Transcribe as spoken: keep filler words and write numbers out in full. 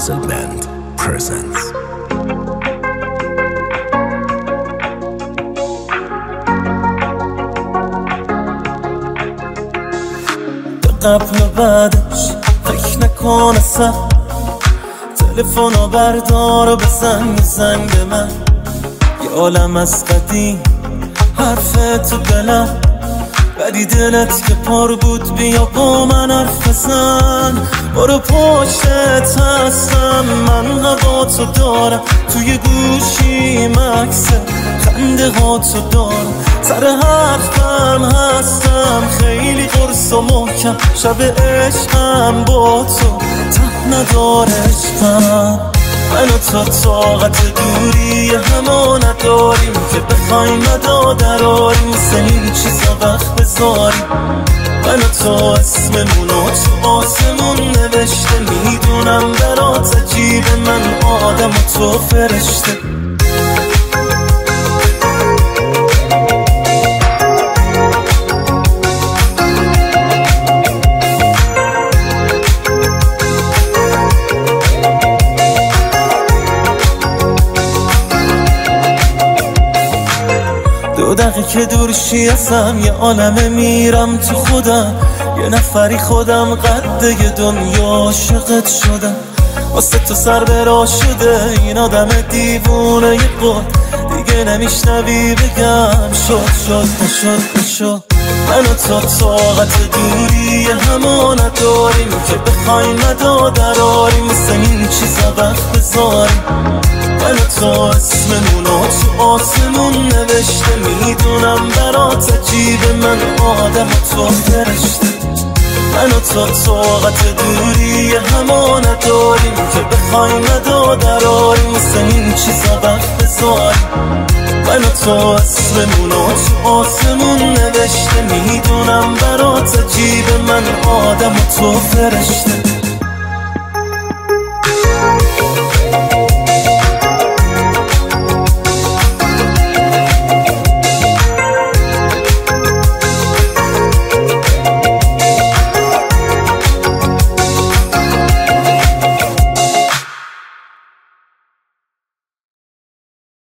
Puzzle Band presents. قبل و بعدش فکر نکن اصلا، تلفنو بردار و بزن یه زنگ به من. یه عالم از قدیم حرف تو دلم، بدی دلت که پر بود بیا با من حرف بزن. برو پشتت هستم، من هوا تو دارم، توی گوشی مکسه خنده ها تو دارم، سر حرفم هستم خیلی قرص و محکم. شب عشقم با تو ته نداره عشقم. من و تو طاقت دوری همو نداریم که بخوایم مدا دراریم، مثل این چیزا وقت بذاریم. من و تو اسممونو تو آسمون نوشته، میدونم برات عجیبه من آدم و تو فرشته. دو دقیقه که دورشی ازم یه عالمه میرم تو خودم، یه نفری خودم قده یه دنیا عاشقت شدم. واسه تو سر برا شده این آدم دیوونه یه قول، دیگه نمیشنوی بگم شد شد نشد نشد. من و تو طاقت دوری همو نداریم که بخوایم مدا دراریم، مثل این چیزا وقت بذاریم. من و تو اسممونو تو آسمون نوشته، میدونم برات عجیبه من آدم و تو فرشته. من و تو طاقت دوری همو نداریم که بخوایم مدا دراریم، مثل این چیزا وقت بذاریم. من و تو اسممونو تو آسمون نوشته، میدونم برات عجیبه من آدم و تو فرشته.